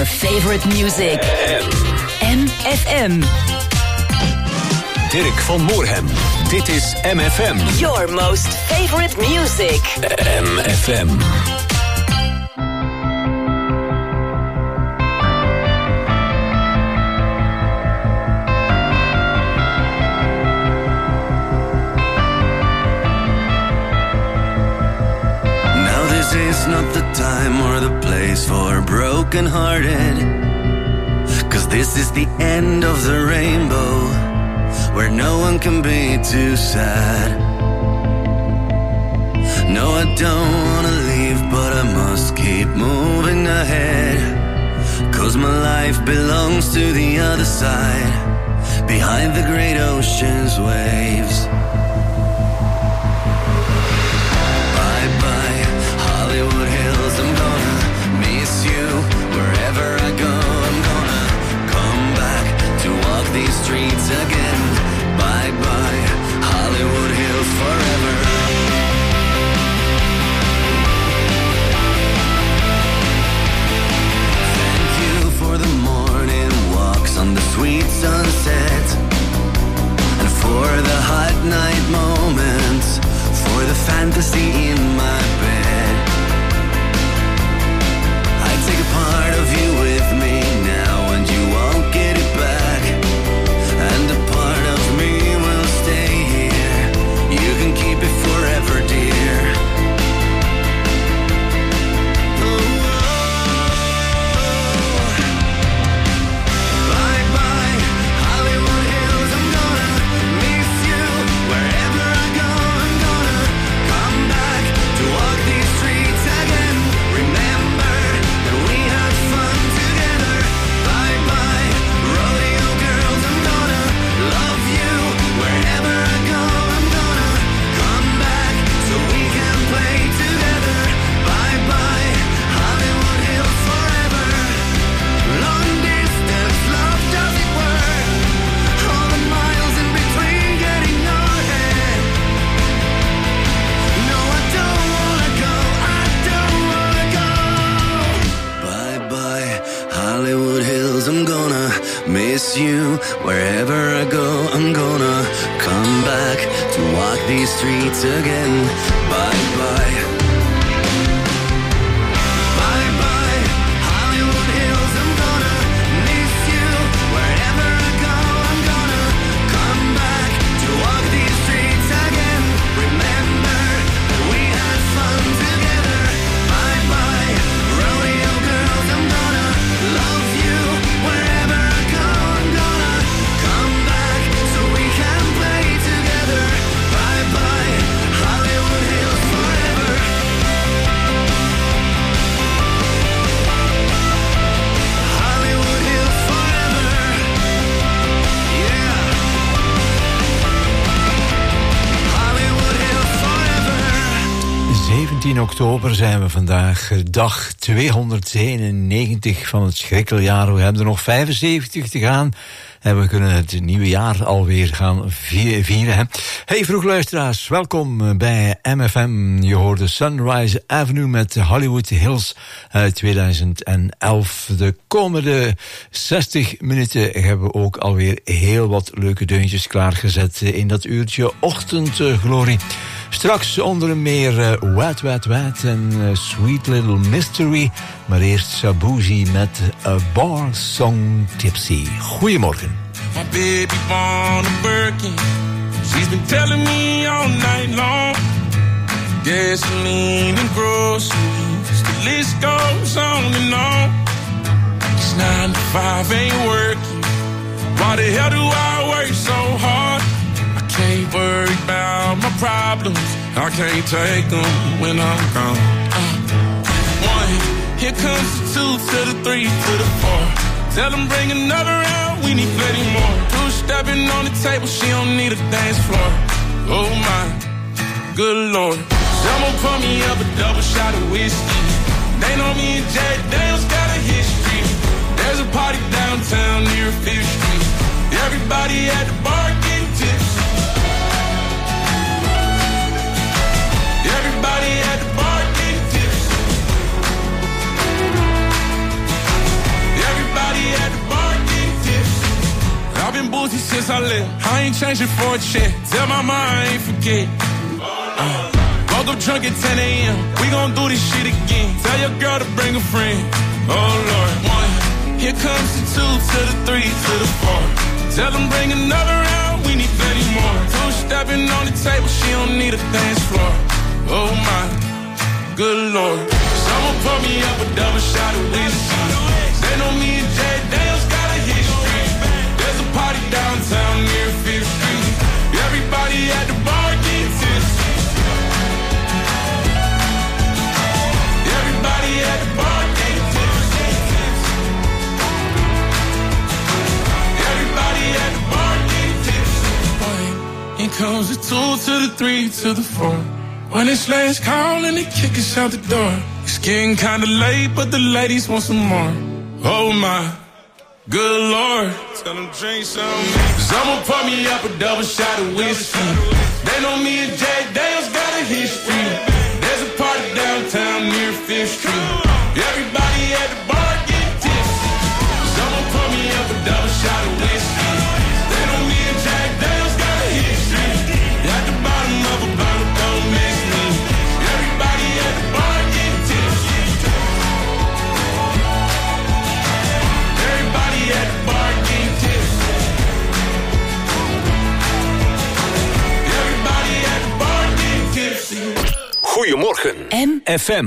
your favorite music. MFM. Dirk van Moorhem. Dit is MFM. Your most favorite music. MFM. Now this is not the time or the place for broken-hearted, 'cause this is the end of the rainbow, where no one can be too sad. No, I don't wanna leave, but I must keep moving ahead, 'cause my life belongs to the other side, behind the great ocean's waves. Bye-bye, Hollywood Hills, I'm gonna miss you. Wherever I go, I'm gonna come back to walk these streets again. Bye-bye, Hollywood Hills forever. Thank you for the morning walks on the sweet sunset, and for the hot night moments, for the fantasy in my bed. I take a part of you with me now, and you won't get it back, and a part of me will stay here. You can keep it forever, dear. Bye-bye, Hollywood Hills, I'm gonna miss you. Wherever I go, I'm gonna come back to walk these streets again. Remember that we had fun together. Bye-bye, rodeo girls, I'm gonna love you. Wherever I go, I'm gonna come back so we can play together. Bye-bye, Hollywood Hills forever. Long distance love doesn't work. All the miles in between get in your head. No, I don't wanna go, I don't wanna go. Bye-bye, Hollywood Hills, I'm gonna miss you. Wherever I go, I'm gonna come back to walk these streets again. Bye-bye. Bye-bye, Hollywood Hills, I'm gonna miss you. Wherever I go, I'm gonna come back to walk these streets again. Remember that we had fun together. Bye-bye, rodeo girls, I'm gonna love you. Wherever I go, I'm gonna come back so we can play together. Bye-bye, Hollywood Hills forever. Hollywood Hills forever. Yeah. Hollywood Hills forever. 17 oktober zijn we vandaag, dag 291 van het schrikkeljaar. We hebben er nog 75 te gaan en we kunnen het nieuwe jaar alweer gaan vieren. Hè? Hey vroegluisteraars, welkom bij MFM. Je hoorde Sunrise Avenue met Hollywood Hills uit 2011. De komende 60 minuten hebben we ook alweer heel wat leuke deuntjes klaargezet in dat uurtje ochtendglorie. Straks onder meer Wet Wet Wet en Sweet Little Mystery. Maar eerst Shabuzi met A Bar Song Tipsy. Goedemorgen. My baby born a Birkin. She's been telling me all night long. Gasoline and groceries, the list goes on and on. It's 9 to 5, ain't working. Why the hell do I work so hard? I can't worry about my problems. I can't take them when I'm gone. 1, here comes the 2 to the 3 to the 4. Tell them bring another round, we need plenty more. 2 stepping on the table, she don't need a dance floor. Oh my, good lord. Someone pour me up a double shot of whiskey. They know me and Jack Daniels got a history. There's a party downtown near 5th Street. Everybody at the bar getting tipsy. Everybody at the bar getting tipsy. live. I ain't changing for a check. Tell my mom I ain't forget. Woke up drunk at 10 a.m. We gon' do this shit again. Tell your girl to bring a friend. Oh Lord, 1. Here comes the 2 to the 3 to the 4. Tell them bring another round. We need plenty more. 2 stepping on the table. She don't need a dance floor. Oh my, good Lord. Someone pour me up a double shot of whiskey. They know me and Jay Daniels got a history. There's a party downtown near 5th Street. Everybody at the bar get tipsy. Everybody at the bar get tipsy. Everybody at the bar get tipsy. Here comes the 2 to the 3 to the 4. When it's last call and they kick us out the door. It's getting kinda late, but the ladies want some more. Oh my, good Lord. Tell them drink some. Someone pour me up a double shot of whiskey. They know me and Jay Daniels got a history. There's a party downtown near 5th Street. Everybody at the bar get tipsy. Someone pour me up a double shot of whiskey. They know me and Jay Daniels got a history. At the bottom of a bottle, don't miss me. Everybody at the bar get tipsy. Everybody at the bar get tipsy. Everybody at the bar get tipsy. Goedemorgen, FM.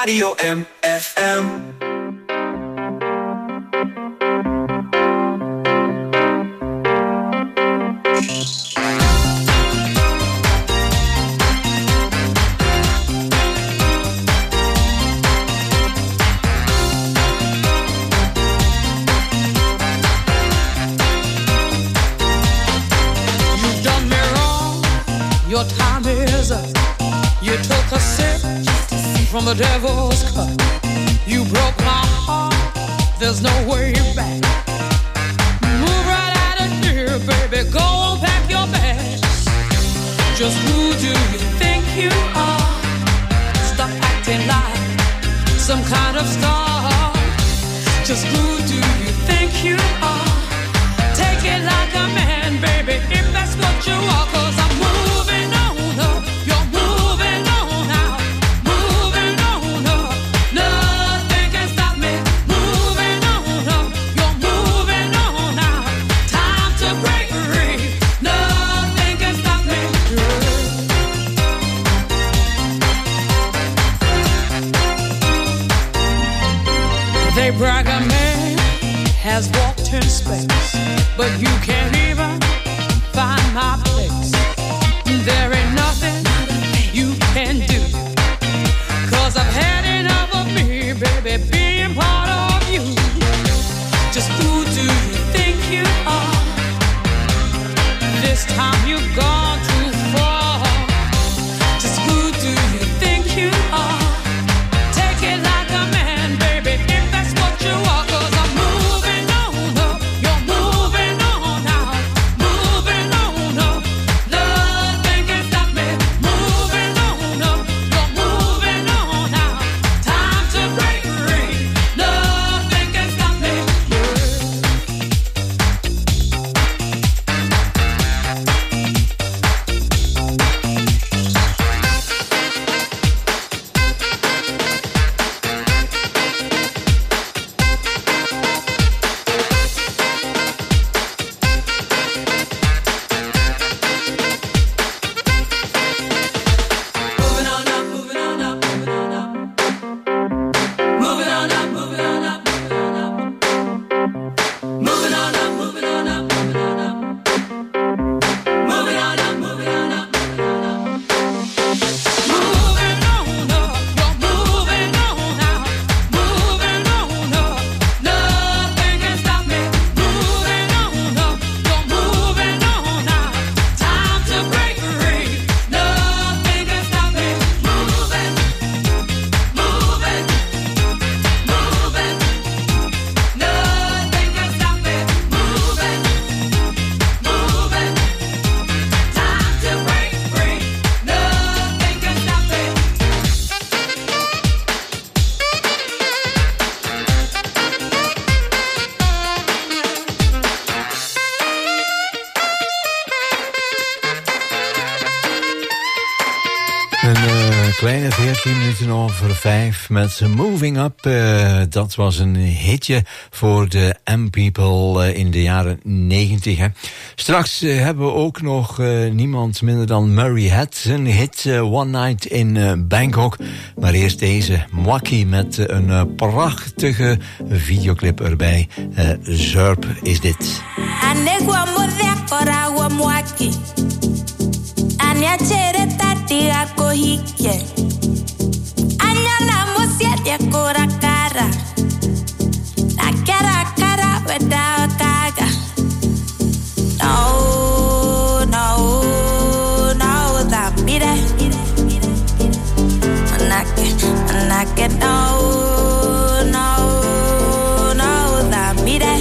Radio MFM. Your time is up. You took a sip from the devil's cup. You broke my heart. There's no way back. Move right out of here, baby. Go on, pack your bags. Just who do you think you are? Stop acting like some kind of star. Just who do you think you are? Take it like a man, baby, if that's what you are. 'Cause I'm moving on up. You're moving on out. Moving on up. Nothing can stop me. Moving on up. You're moving on out. Time to break free. Nothing can stop me. They brag a man has walked in space, but you can't even find my place. There ain't nothing you can do, 'cause I've had enough of me, baby, being part of you. Just who do you think you are? This time you've gone too far. Just who do you think you are? Take it like a man, baby, if that's what you are. 'Cause I'm moving on up. You're moving on out. Moving on up. Nothing can stop me. Moving on up. You're moving on out. Time to break free. Nothing can stop me. Moving on up, moving on up, moving on up. Moving on up, moving on up, moving on up. Moving on up, moving on up, moving on up. Moving on up, moving on up, moving on up. Moving on up, you're moving on out. Moving on up, nothing can stop me. Moving on up, you're moving on out. Time to break free. Nothing can stop me. Moving, moving, moving. Nothing can stop me. Moving, moving. Time to break free. Nothing can stop me. Een kleine 14 minuten over 5 met Moving Up. Dat was een hitje voor de M-People in de jaren 90. Hè. Straks hebben we ook nog niemand minder dan Murray Head. Zijn hit One Night in Bangkok. Maar eerst deze Mwaki met een prachtige videoclip erbij. Zurp is dit. Anegwa modekora wa mwaki Anyachere tati ako hike Anyana musiete kora kara Nakera kara weda kaga No, no, no that mire Anake, no, no, no that mire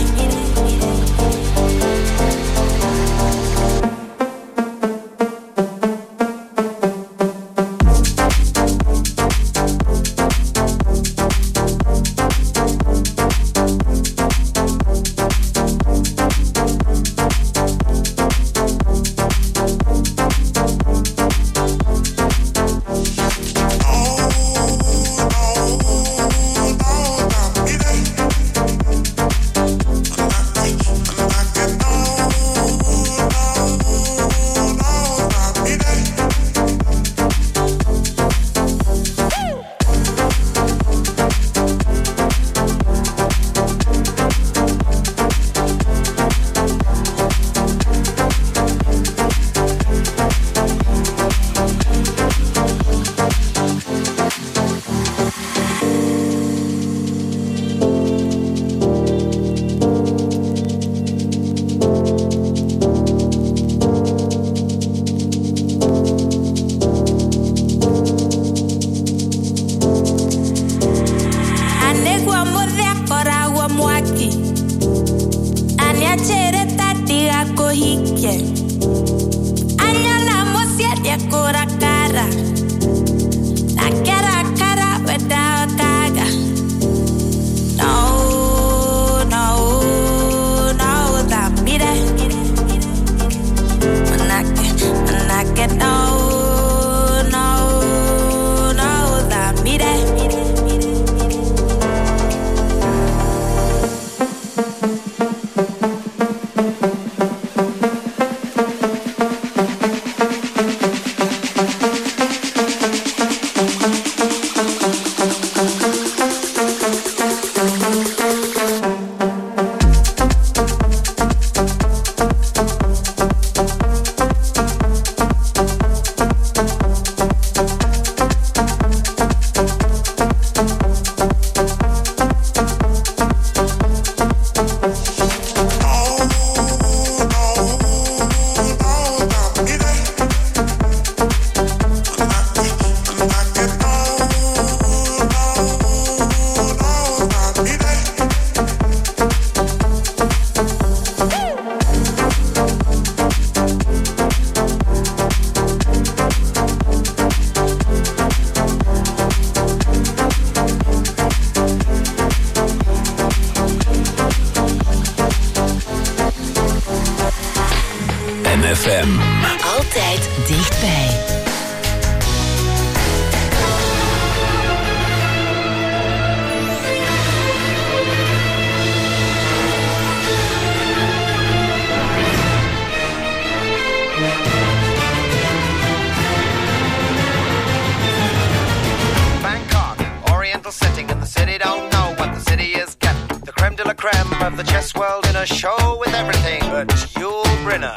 bij. Setting in the city, don't know what the city is getting. The creme de la creme of the chess world in a show with everything but Yul Brynner.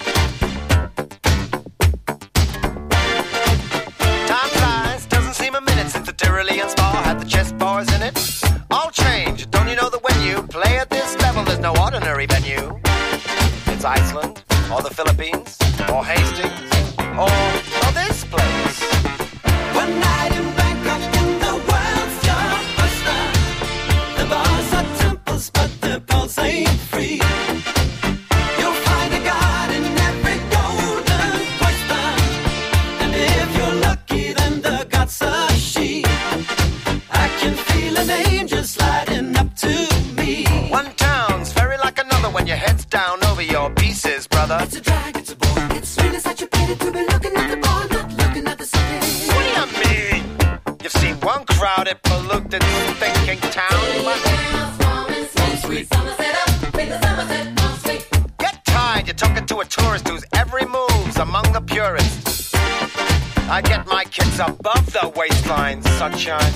Time flies, doesn't seem a minute since the Tyrolean Spa had the chess bars in it. All change, don't you know that when you play at this level, there's no ordinary venue? It's Iceland, or the Philippines, or Hastings, or this place. One night in Bangkok in the world's your oyster. The bars are temples, but the pulse ain't free. You'll find a god in every golden oyster. And if you're lucky, then the god's a she. I can feel an angel sliding up to me. One town's very like another when your head's down over your pieces, brother. It's a drag, it's a bore. It's really such a pity to be looking at the bar, not looking at the city. What do you mean? You've seen one crowded, polluted, thinking town. Get tired, you're talking to a tourist whose every move's among the purists. I get my kids above the waistline, sunshine.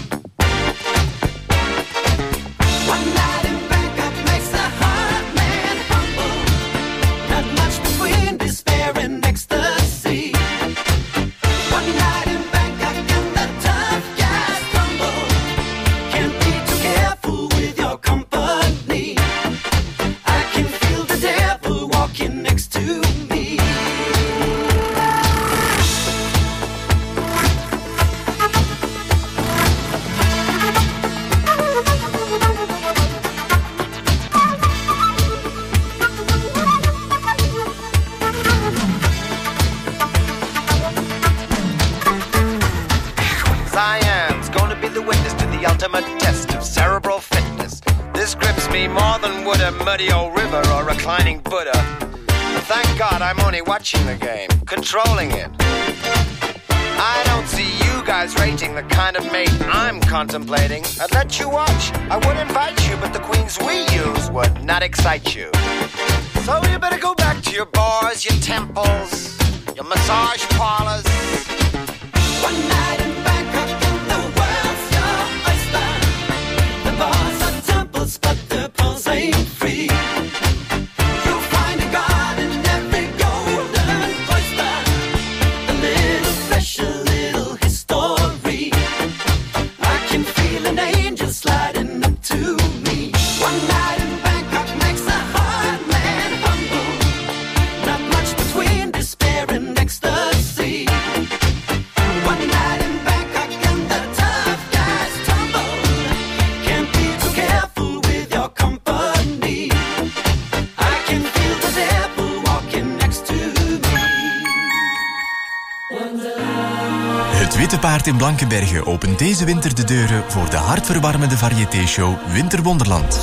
One night in Bangkok makes the heart man humble. Not much between despair and ecstasy. One night in Bangkok and the tough guys crumble. Can't be too careful with your company. I can feel the devil walking next to me. Siam's gonna be the witness to the ultimate test of cerebral fitness. This grips me more than would a muddy old river or reclining Buddha. But thank God I'm only watching the game, controlling it. I don't see you guys rating the kind of mate I'm contemplating. I'd let you watch, I would invite you, but the queens we use would not excite you. So you better go back to your bars, your temples, your massage parlors. One night in Bangkok and the world's your oyster. The bars are temples, but the pulse ain't free. You'll find a god in every golden oyster. A little special, little history. I can feel an angel sliding up to me. One night in Bangkok makes a hard man humble. Not much between despair and ecstasy. One night in Bangkok and the tough guys tumble. Can't be too careful with your company. I can feel the devil walking next to me. Het Witte Paard in Blankenberge opent deze winter de deuren voor de hartverwarmende variété-show Winterwonderland.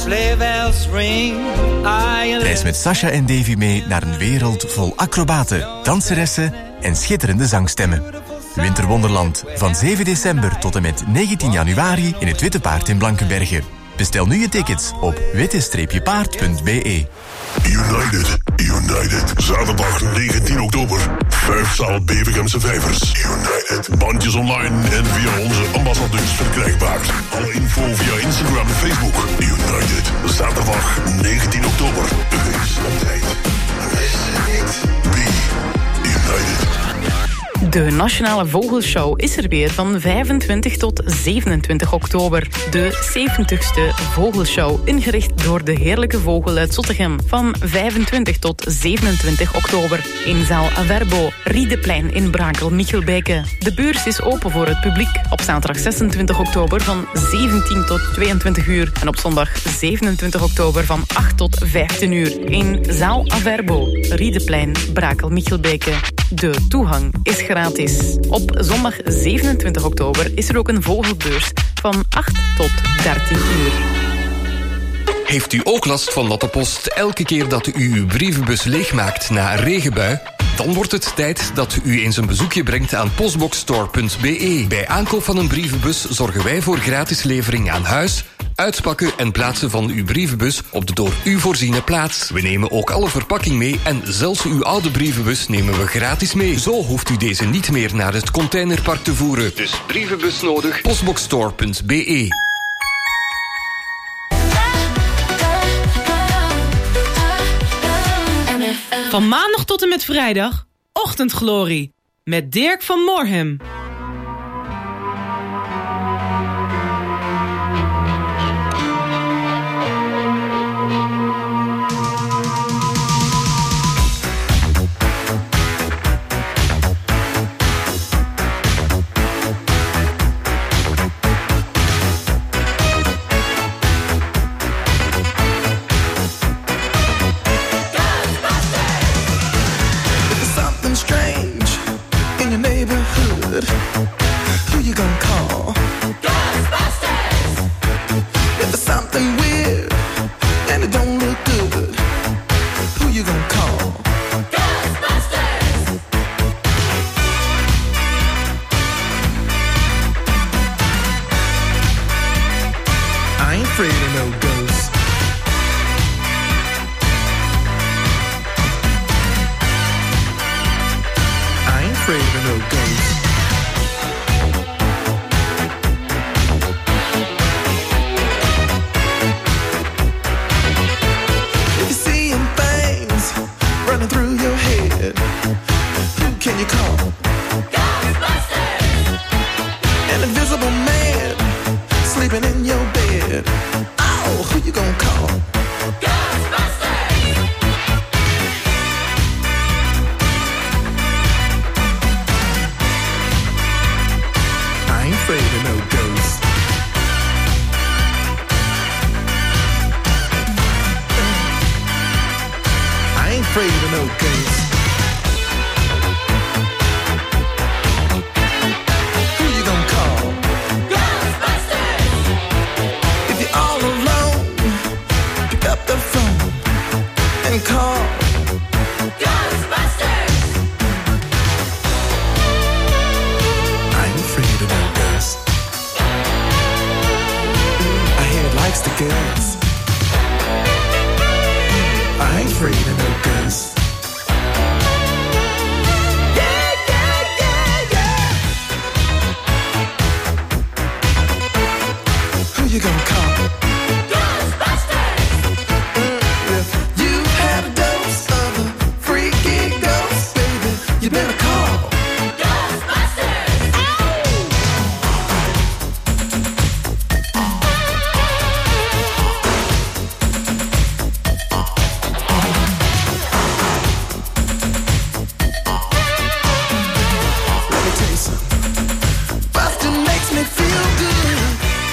Reis met Sasha en Davy mee naar een wereld vol acrobaten, danseressen en schitterende zangstemmen. Winterwonderland van 7 december tot en met 19 januari in het Witte Paard in Blankenberge. Bestel nu je tickets op witte-paard.be. United. Zaterdag 19 oktober. 5-zaal Bevergemse Vijvers. United. Bandjes online en via onze ambassadeurs verkrijgbaar. Alle info via Instagram en Facebook. United. Zaterdag 19 oktober. Wees op tijd. Mis niet. Be United. De Nationale Vogelshow is er weer van 25 tot 27 oktober. De 70ste Vogelshow, ingericht door de Heerlijke Vogel uit Zottegem. Van 25 tot 27 oktober in zaal Averbo, Riedeplein in Brakel-Michelbeke. De beurs is open voor het publiek op zaterdag 26 oktober van 17 tot 22 uur. En op zondag 27 oktober van 8 tot 15 uur in zaal Averbo, Riedeplein, Brakel-Michelbeke. De toegang is gratis. Op zondag 27 oktober is er ook een vogelbeurs van 8 tot 13 uur. Heeft u ook last van dat de post elke keer dat u uw brievenbus leegmaakt na een regenbui Dan wordt het tijd dat u eens een bezoekje brengt aan postboxstore.be. Bij aankoop van een brievenbus zorgen wij voor gratis levering aan huis, uitpakken en plaatsen van uw brievenbus op de door u voorziene plaats. We nemen ook alle verpakking mee en zelfs uw oude brievenbus nemen we gratis mee. Zo hoeft u deze niet meer naar het containerpark te voeren. Dus brievenbus nodig, postboxstore.be. Van maandag tot en met vrijdag, Ochtendglorie, met Dirk van Moorhem. Who you gonna call? Ghostbusters! If there's something weird and it don't look good, who you gonna call? Ghostbusters! I ain't afraid of no ghosts. I ain't afraid of no ghosts. Through your head, who can you call? Ghostbusters! An invisible man sleeping in your bed. Oh, who you gonna call? Ghostbusters! I ain't afraid of no ghosts. I ain't afraid of no ghosts. Who you gonna call? Ghostbusters! If you're all alone, pick up the phone and call Ghostbusters! I ain't afraid of no ghosts. I hear it likes the girls. I ain't afraid of no ghosts. Yeah, yeah, yeah, yeah. Who you gonna call? Ghostbusters! If you've had a dose of a freaky ghost, baby, you better call Ghostbusters! Bustin' makes me feel good.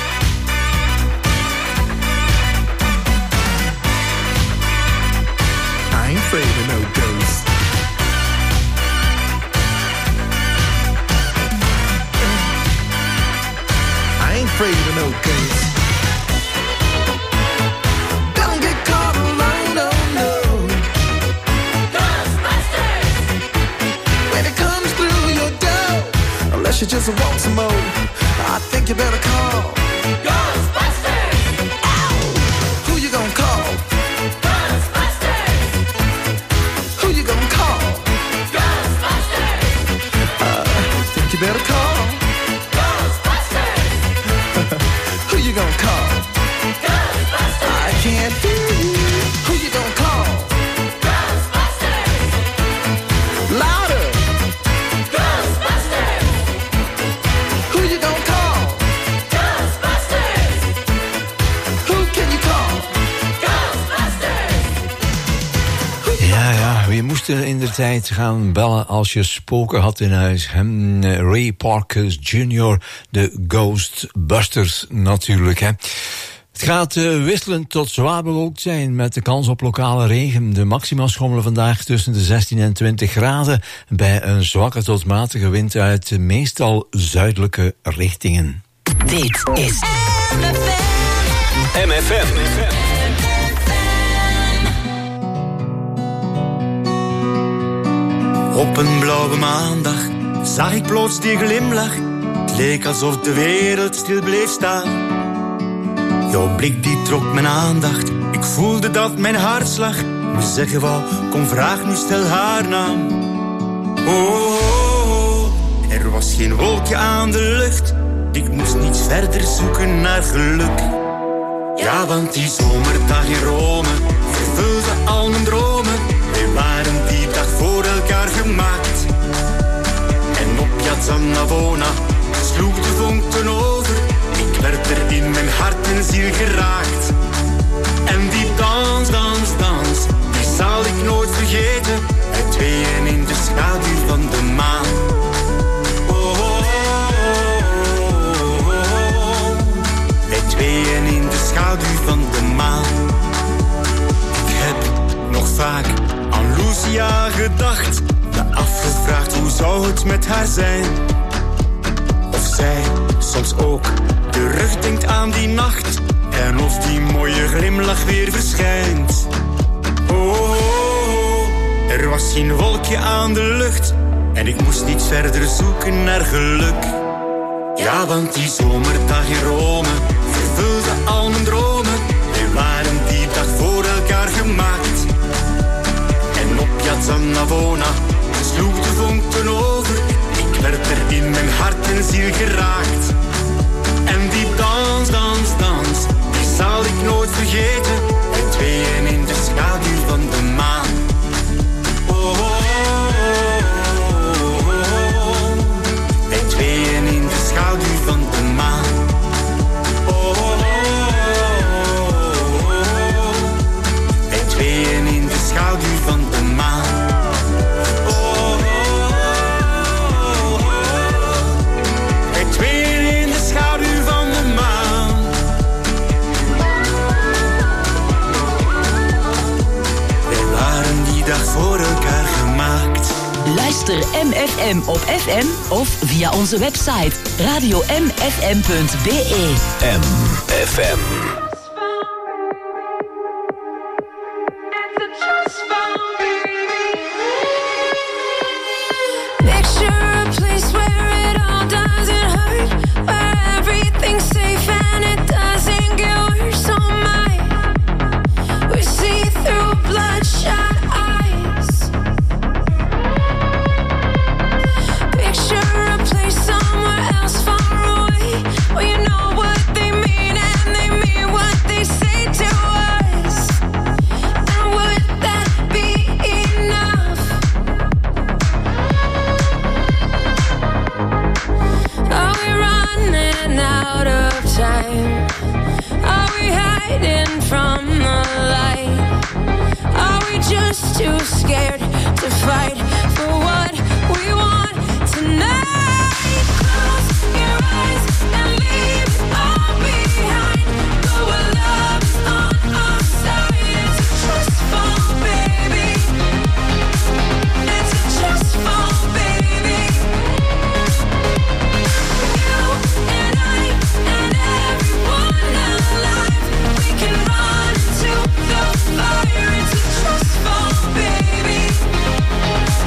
I ain't afraid of no ghosts. I ain't afraid of no ghosts. Don't get caught alone, no, no. Ghostbusters! When it comes through your door, unless you just want some more, I think you better call Ghostbusters! Ow! Who you gonna call? Ghostbusters! Who you gonna call? Ghostbusters! Think you better call Ghostbusters! Who you gonna call? Ghostbusters! I can't hear you. Who you gonna call? Ghostbusters! Louder! Ghostbusters! Who you gonna call? Ghostbusters! Who can you call? Ghostbusters! Ja, je moest er in de tijd gaan bellen als je spoken had in huis. Ray Parker Jr., de Ghostbusters natuurlijk, hè. Het gaat wisselend tot zwaar bewolkt zijn met de kans op lokale regen. De maxima schommelen vandaag tussen de 16 en 20 graden... bij een zwakke tot matige wind uit meestal zuidelijke richtingen. Dit is MFM. Op een blauwe maandag zag ik plots die glimlach. Het leek alsof de wereld stil bleef staan. Jouw blik die trok mijn aandacht. Ik voelde dat mijn hartslag me zeggen wou, kom vraag nu, stel haar naam. Oh, er was geen wolkje aan de lucht. Ik moest niet verder zoeken naar geluk. Ja, want die zomerdag in Rome vervulde al mijn dromen. Wij waren die dag voor elkaar gemaakt. En op Piazza Navona sloeg de vonk ten over. Ik werd er in mijn hart en ziel geraakt. En die dans, die zal ik nooit vergeten. Wij tweeën in de schaduw van de maan. Wij tweeën in de schaduw van de maan. Ik heb nog vaak aan Lucia gedacht. Me afgevraagd hoe zou het met haar zijn. Of zij soms ook terugdenkt aan die nacht. En of die mooie glimlach weer verschijnt. Oh, er was geen wolkje aan de lucht. En ik moest niet verder zoeken naar geluk. Ja, want die zomerdag in Rome vervulde al mijn dromen. Wij waren die dag voor elkaar gemaakt. En op Piazza Navona sloeg de vonk ten over. Ik werd er in mijn hart en ziel geraakt. En die dans, die zal ik nooit vergeten. Wij tweeën in de schaduw van de maan. Wij tweeën in de schaduw van de maan. Wij tweeën in de schaduw van de maan. Wij tweeën in de schaduw van de maan. Wij waren die dag voor elkaar gemaakt. Luister MFM op FM of via onze website radiomfm.be. MFM. Picture a place where it all doesn't hurt, where everything's safe and it doesn't get worse. Oh my, we see through bloodshot eyes. Picture a place somewhere else far away, where you know what they mean and they mean what they say to us. And would that be enough? Are we running out of time? Are we hiding from the light? Are we just too scared to fight for what we want tonight? Close your eyes and leave it all behind. Go where love is on our side. It's a trust fall, baby. It's a trust fall, baby. You and I and everyone alive, we can run into the fire. It's a trust fall, baby.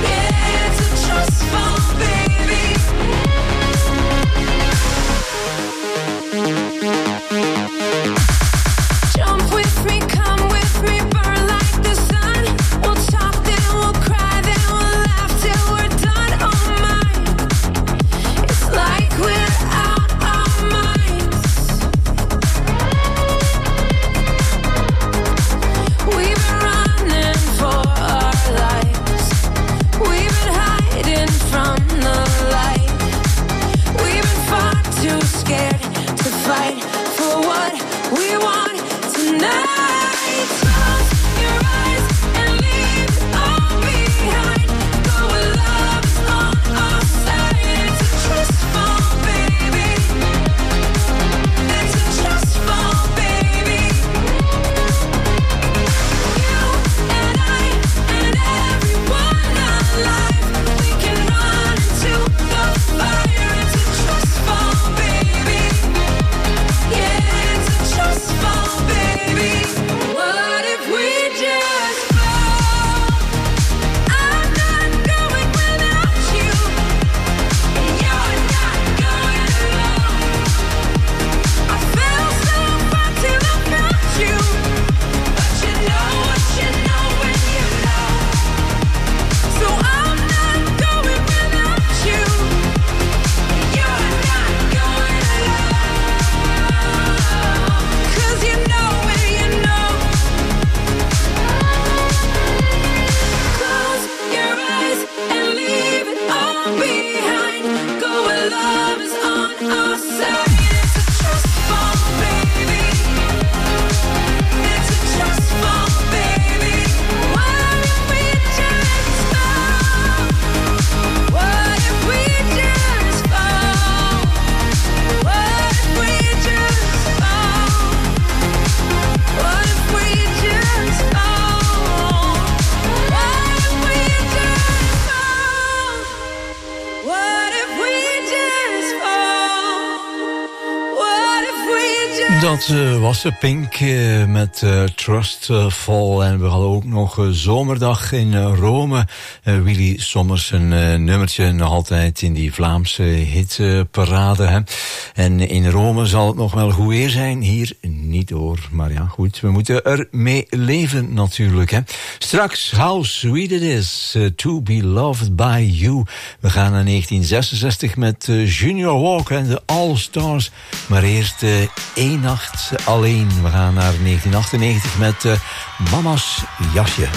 Dat was de Pink met Trustful. En we hadden ook nog Zomerdag in Rome. Willy Sommers, een nummertje nog altijd in die Vlaamse hitparade. En in Rome zal het nog wel goed weer zijn. Hier niet hoor. Maar ja, goed. We moeten er mee leven natuurlijk. Hè. Straks How Sweet It Is to Be Loved By You. We gaan naar 1966 met Junior Walker en de All Stars. Maar eerst één nacht alleen. We gaan naar 1998 met Mama's Jasje.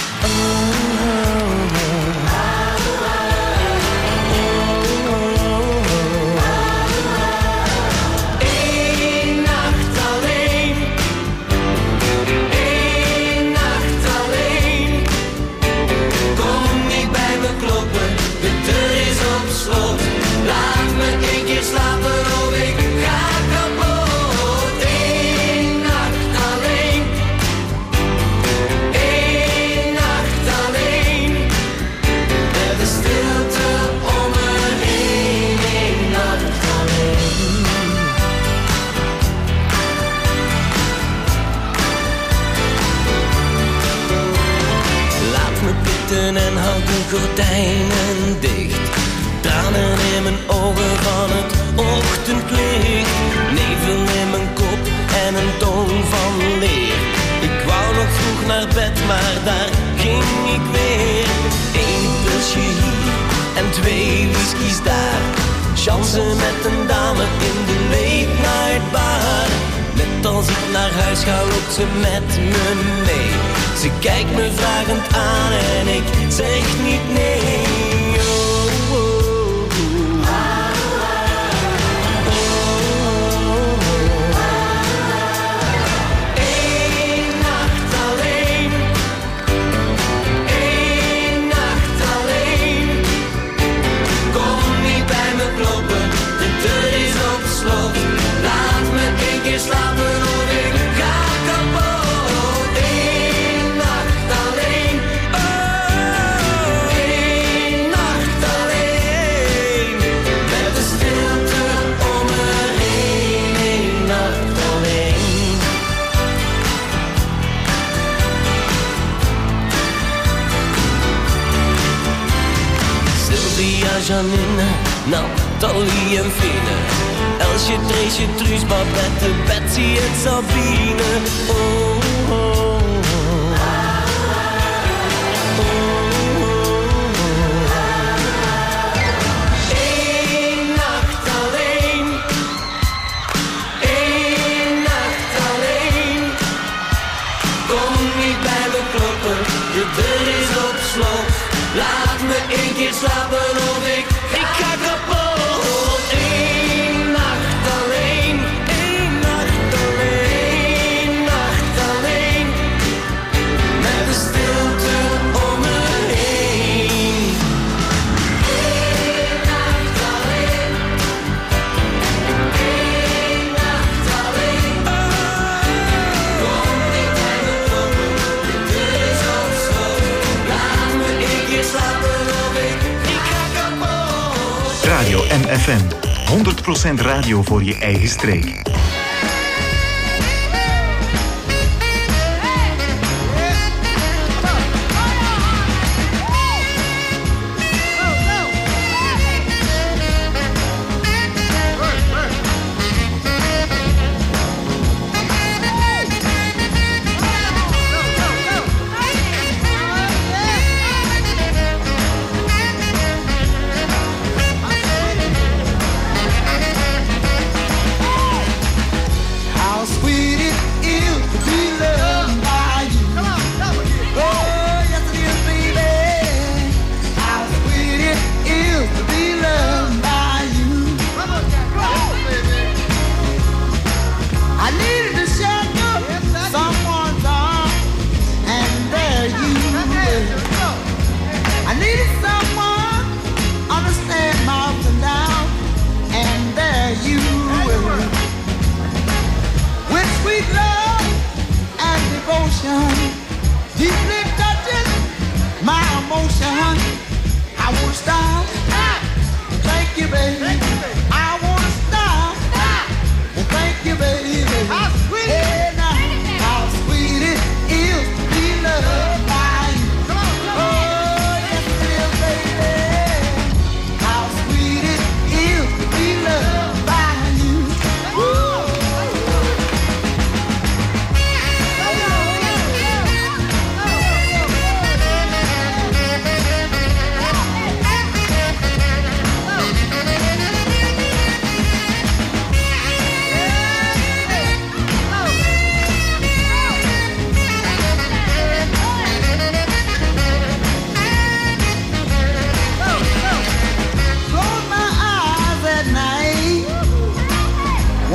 En houd de gordijnen dicht. Tranen in mijn ogen van het ochtendlicht. Nevel in mijn kop en een toon van leer. Ik wou nog vroeg naar bed, maar daar ging ik weer. 1 pilsje hier en 2 whiskies daar. Chansen met een dame in de late night bar. Net als ik naar huis ga, loopt ze met me mee. Ze kijkt me vragend aan en ik zeg niet nee. Oh, oh, oh. Eén nacht alleen. Eén nacht alleen. Kom niet bij me kloppen, de deur is op slot. Laat me 1 keer slapen of ik ga kapot. Janine, Nathalie en Fine, Elsje, Treesje, Truus, Babette, Betsy en Sabine. Oh, oh, oh. Eén nacht alleen. Eén nacht alleen. Kom niet bij me kloppen, de deur is op slot. Laat me 1 keer slapen of ik ga kapot. Eén nacht alleen. Eén nacht alleen. Eén nacht alleen. Met de stilte om me heen. Eén nacht alleen. Eén nacht alleen. Kom niet bij me kloppen, de deur is op slot. Laat me 1 keer slapen. Radio MFM. 100% radio voor je eigen streek.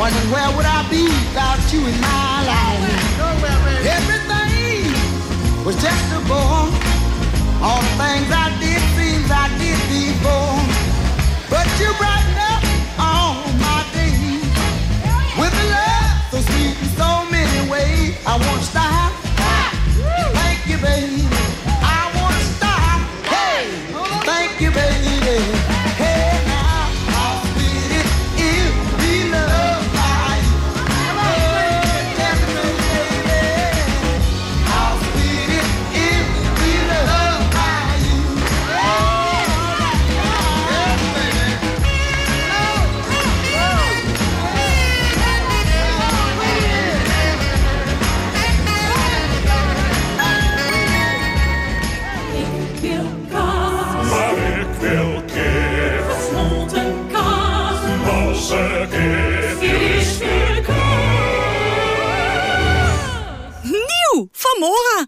Wondering where would I be without you in my life? Everything was just a bore. All the things I did, things I did before. But you brighten up all my days with a love so sweet in so many ways. I want to stop. Thank you, baby. I want to stop. Hey, thank you, baby. Hey, now, how sweet it is to be loved by you. Tell me, baby, how sweet it is to be loved by you. Maar ik wil kip. Gesmolten kaas. Als er kip is. Nieuw van Mora.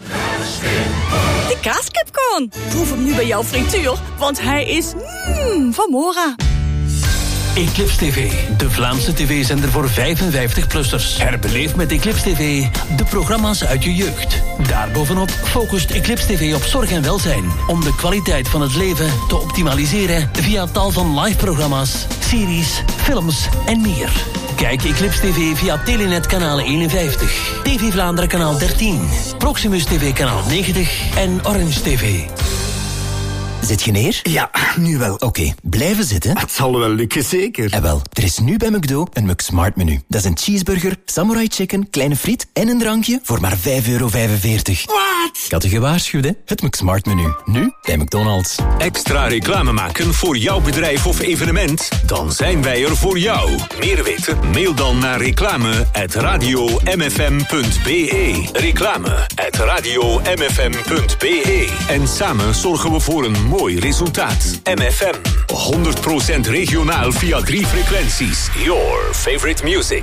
De kaaskipcorn. Proef hem nu bij jouw frituur, want hij is van Mora. Eclipse TV, de Vlaamse tv-zender voor 55-plussers. Herbeleef met Eclipse TV de programma's uit je jeugd. Daarbovenop focust Eclipse TV op zorg en welzijn. Om de kwaliteit van het leven te optimaliseren via tal van live-programma's, series, films en meer. Kijk Eclipse TV via Telenet kanaal 51, TV Vlaanderen kanaal 13, Proximus TV kanaal 90 en Orange TV. Zit je neer? Ja, nu wel. Oké, blijven zitten. Het zal wel lukken, zeker. En wel, er is nu bij McDo een McSmart menu. Dat is een cheeseburger, samurai chicken, kleine friet en een drankje voor maar €5,45. Wat? Ik had je gewaarschuwd, hè? Het McSmart menu. Nu bij McDonald's. Extra reclame maken voor jouw bedrijf of evenement? Dan zijn wij er voor jou. Meer weten? Mail dan naar reclame@radiomfm.be. Reclame@radiomfm.be. En samen zorgen we voor een mooi resultaat. MFM. 100% regionaal via 3 frequenties. Your favorite music.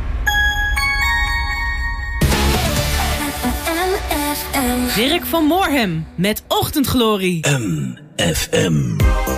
Dirk van Moorhem met Ochtendglorie. MFM.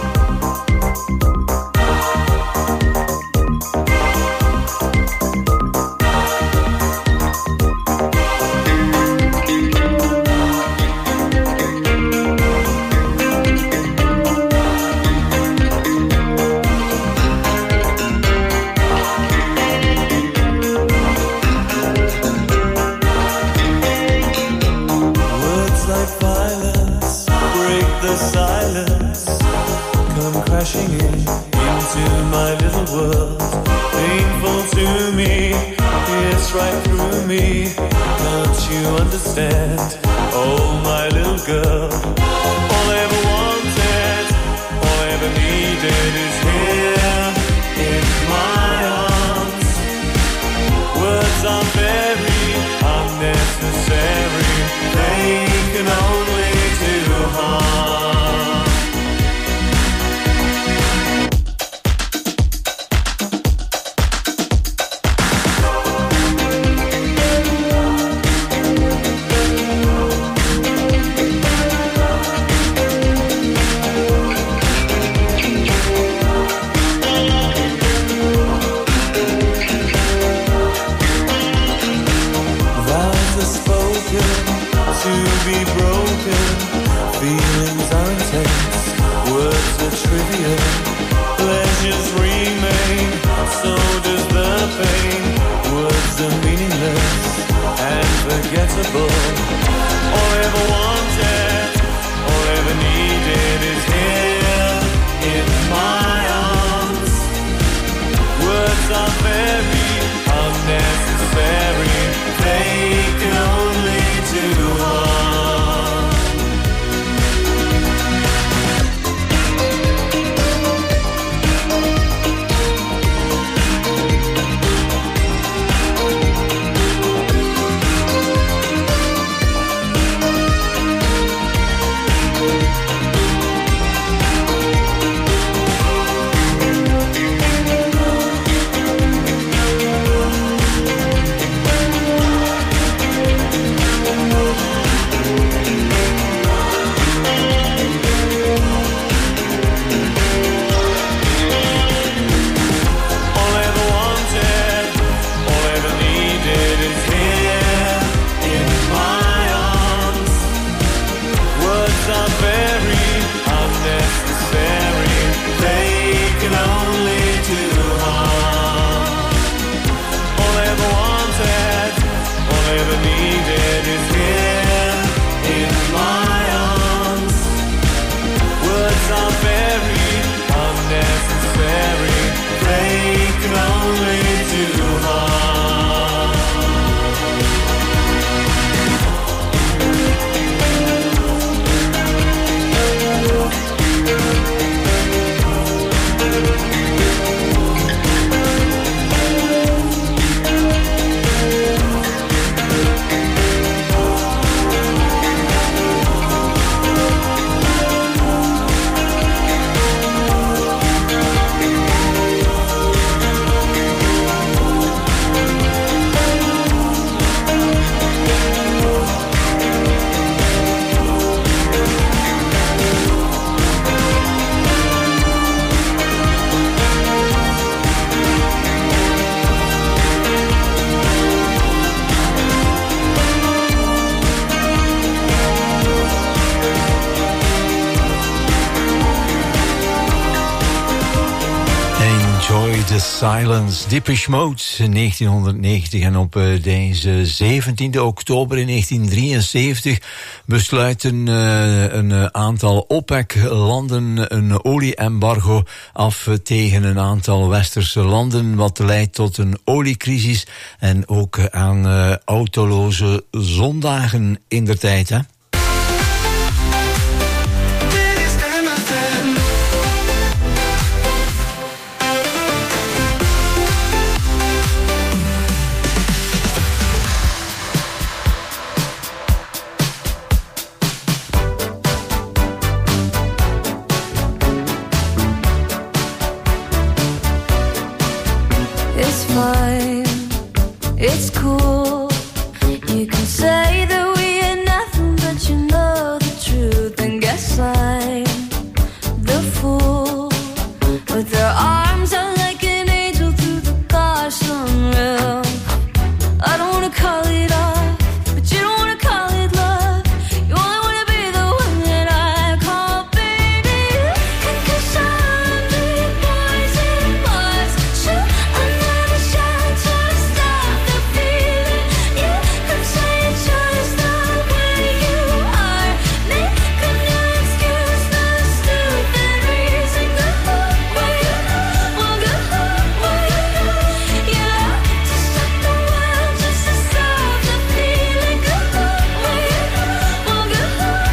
Crashing into my little world, painful to me, it's right through me. Can't you understand? Oh, my little girl, all I ever wanted, all I ever needed is here in my arms. Words are very unnecessary, they can only do harm. Pleasures remain, so does the pain. Words are meaningless and forgettable. All I ever wanted, all I ever needed is here in my arms. Words are very unnecessary, they can only do harm. The Silence, Depeche Mode, 1990. En op deze 17e oktober in 1973 besluiten een aantal OPEC-landen een olie-embargo af tegen een aantal westerse landen, wat leidt tot een oliecrisis en ook aan autoloze zondagen indertijd, hè. It's cool. You can say that we are nothing, but you know the truth. And guess I'm the fool with their arms out like an angel through the car sunroof. I don't wanna call it off, but you don't wanna call it love. You only wanna be the one that I call baby. Cause I'm big boys in Mars. Shoot another shot to stop the feeling. You could say you chose the way you are. Making no excuse, no stupid reason. Go where you well, go where you yeah. To stop the world, just to stop the feeling. Go where you well, go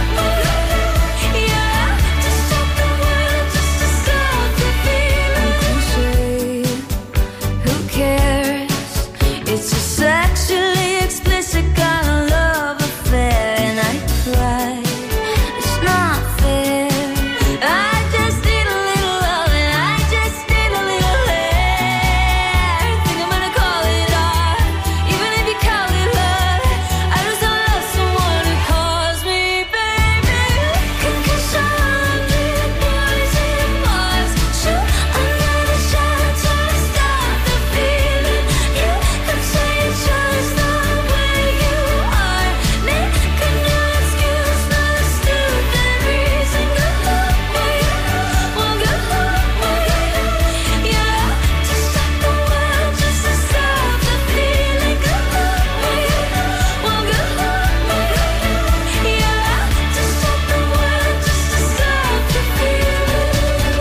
where you yeah. To stop the world, just to stop the feeling. Cliche, who cares? It's a sexually explicit kind of love affair, and I cry. It's not fair. I just need a little love, and I just need a little hair. Think I'm gonna call it off, even if you call it love. I just don't love someone who calls me baby. Cause I'm big boys in Mars. Shoot another shot to stop the feeling. You could say you chose the way you are. Making no excuse, no stupid reason. Go where you well, go where you yeah. To stop the world, just to stop the feeling. Go where you well, go where you yeah. To stop the world, just to stop the feeling.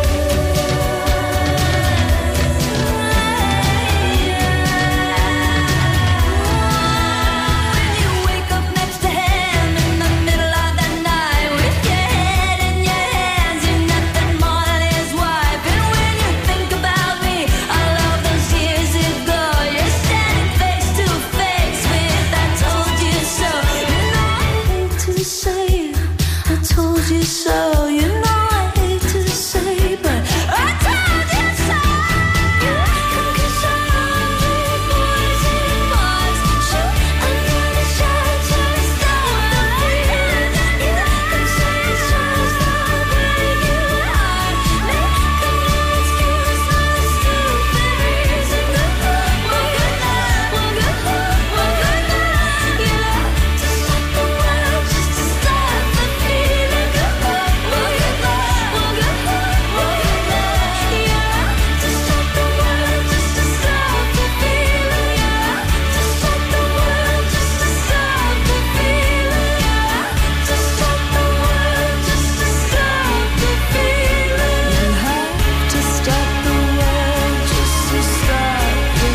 When you wake up next to him in the middle of the night with your head in your hands, you're nothing more than his wife. And when you think about me, all of those years ago, you're standing face to face with I told you so. You know I hate to say I told you so. You know I hate to say, but I told you so. Cause I'm big boys in Mars. Shoot another shot to stop the feeling. You could say you chose the way you are. Making no excuse, no stupid reason. Go where you well, go where you yeah. To stop the world, just to stop the feeling. Go where you well, go where you yeah. To stop the world, just to stop the feeling. Yeah. To stop the world, just to stop the feeling. Yeah. To stop the world, just to stop the feeling. You have to stop the world just to stop the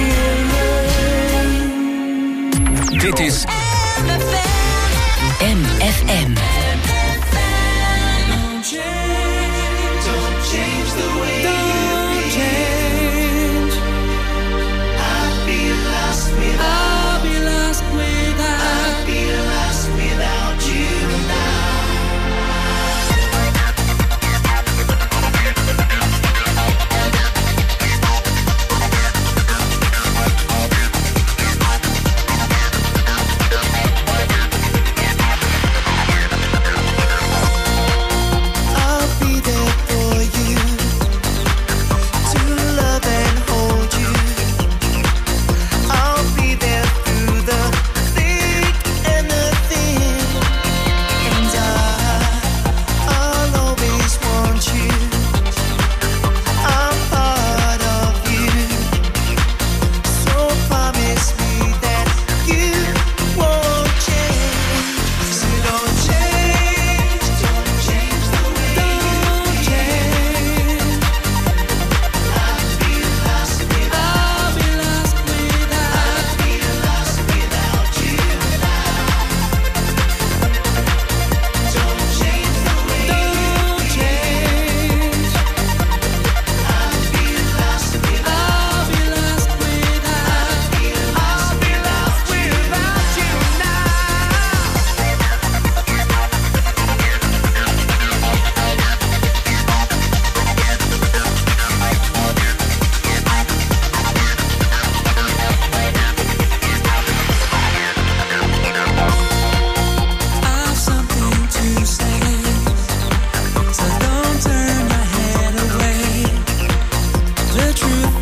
feeling. Dit is MFM. Don't change the way you change. I'd be lost without I'd be lost without you now.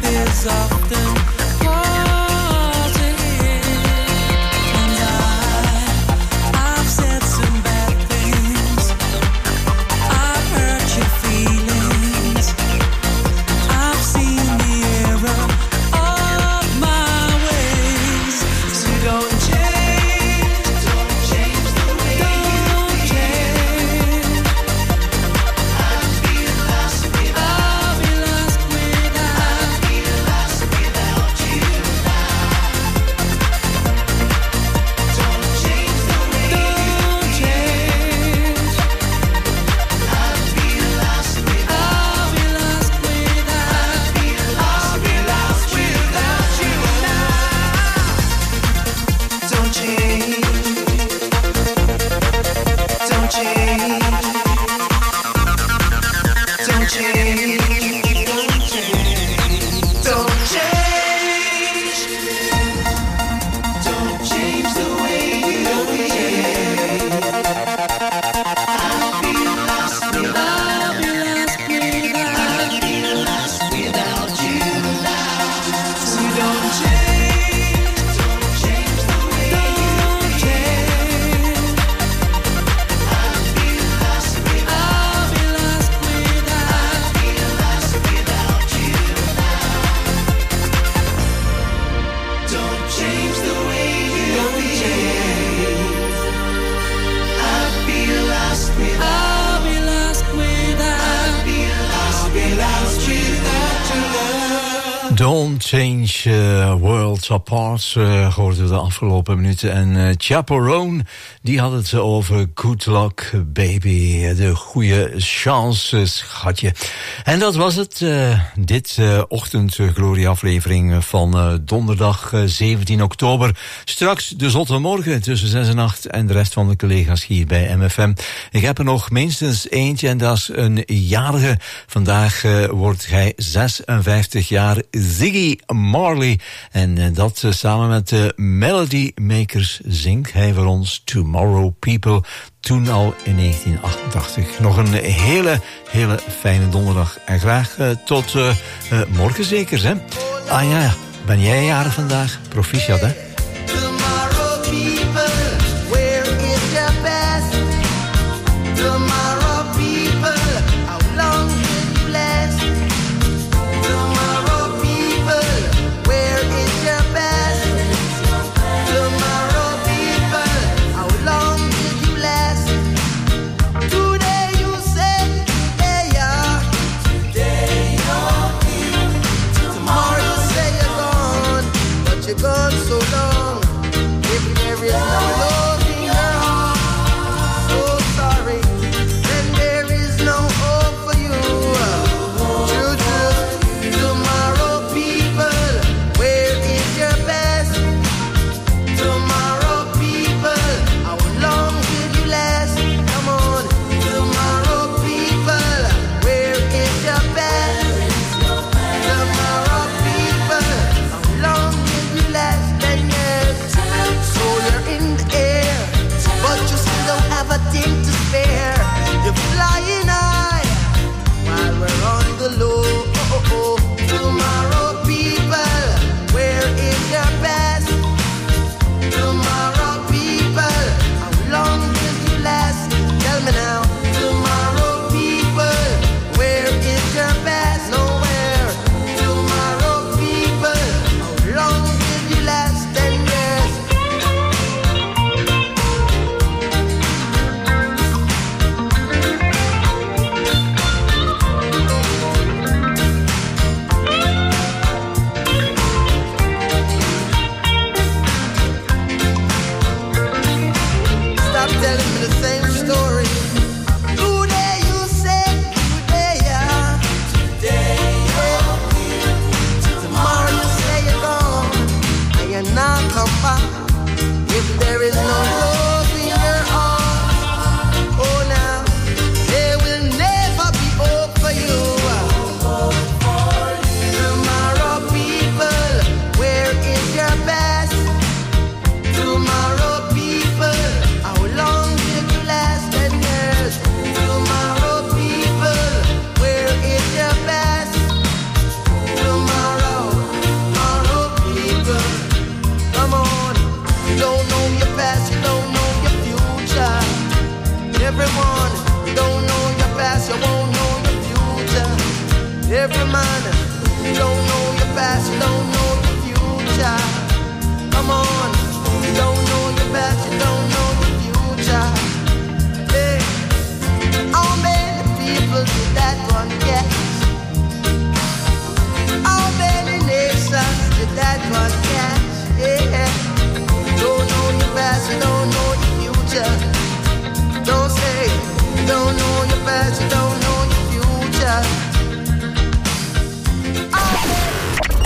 is often parted, and I've said some bad things. I've hurt your feelings. I've seen the error of my ways. So don't change the way you change. I'll be lost without you now. Don't change the way you change. I'll be lost without you now. Don't change. Don't change. Don't change. Don't change. Don't change the way you change. I'll be lost without you. I'll be lost without you now. So don't change. Don't change the way you change. I'll be lost without you. I'll be lost without you now. Don't change the way you change. I'll be lost without you. I'll be lost without your love. Don't Change Worlds Apart hoorden we de afgelopen minuten. En Chaperone, die had het over Good Luck Baby. De goede chance, schatje. En dat was het. Dit ochtendglorie-aflevering van donderdag 17 oktober. Straks de zotte morgen tussen 6 en 8. En de rest van de collega's hier bij MFM. Ik heb er nog minstens eentje en dat is een jarige. Vandaag wordt hij 56 jaar. Ziggy Marley. En dat samen met de Melody Makers zingt hij voor ons Tomorrow People. Toen al in 1988. Nog een hele fijne donderdag. En graag tot morgen zeker, hè? Ah ja, ben jij jarig vandaag? Proficiat, hè? Tomorrow people, where is your best? Tomorrow people, how long will you last? Tomorrow people, where is your best? Tomorrow people, how long will you last? Today you say, hey yeah, today you're here. Tomorrow you say you're gone, but you're gone so long.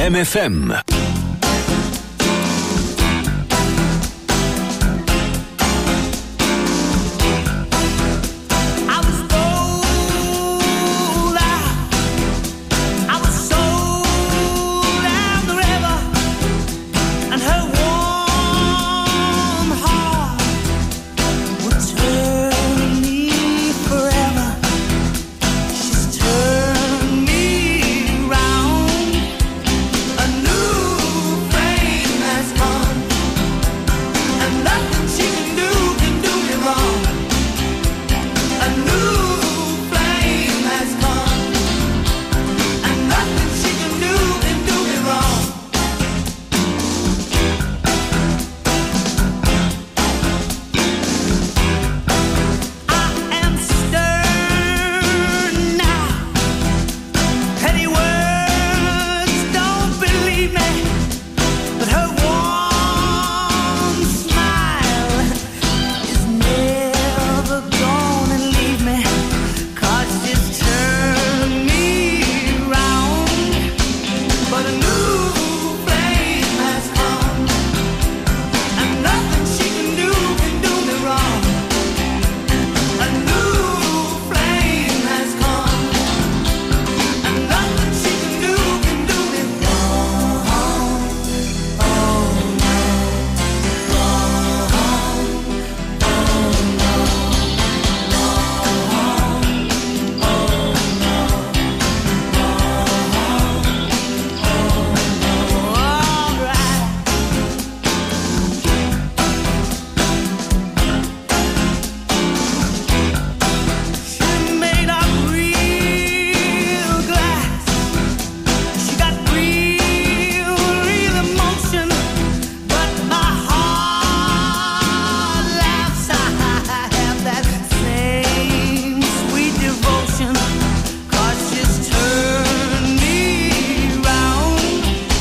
MFM.